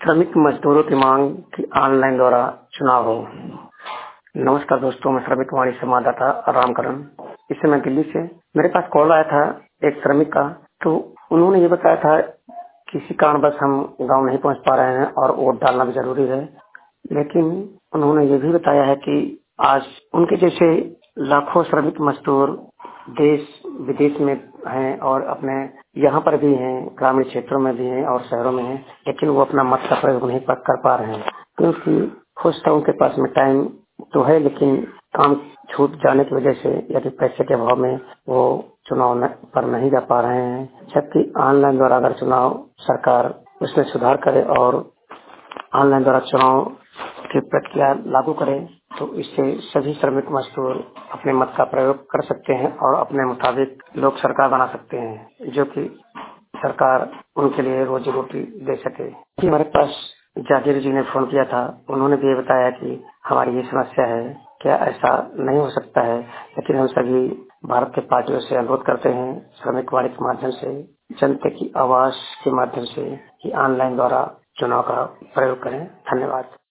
श्रमिक मजदूरों की मांग की ऑनलाइन द्वारा चुनाव हो। नमस्कार दोस्तों, मैं श्रमिक वाणी संवाददाता रामकरण। इस समय दिल्ली से मेरे पास कॉल आया था एक श्रमिक का। तो उन्होंने ये बताया था किसी कारणवश हम गांव नहीं पहुंच पा रहे हैं और वोट डालना भी जरूरी है। लेकिन उन्होंने ये भी बताया है कि आज उनके जैसे लाखों श्रमिक मजदूर देश विदेश में हैं और अपने यहाँ पर भी हैं, ग्रामीण क्षेत्रों में भी हैं और शहरों में हैं, लेकिन वो अपना मत का प्रयोग नहीं कर पा रहे हैं क्योंकि हो सकता है उनके पास में टाइम तो है, लेकिन काम छूट जाने की वजह से यदि पैसे के अभाव में वो चुनाव पर नहीं जा पा रहे हैं। जबकि ऑनलाइन द्वारा अगर चुनाव सरकार उसमें सुधार करे और ऑनलाइन द्वारा चुनाव की प्रक्रिया लागू करें तो इससे सभी श्रमिक मजदूर अपने मत का प्रयोग कर सकते हैं और अपने मुताबिक लोग सरकार बना सकते हैं, जो कि सरकार उनके लिए रोजी रोटी दे सके। हमारे पास जागीर जी ने फोन किया था। उन्होंने भी ये बताया कि हमारी ये समस्या है, क्या ऐसा नहीं हो सकता है। लेकिन हम सभी भारत के पार्टियों से अनुरोध करते हैं श्रमिक वाणी के माध्यम से, जनता की आवाज के माध्यम से कि ऑनलाइन द्वारा चुनाव का प्रयोग करें। धन्यवाद।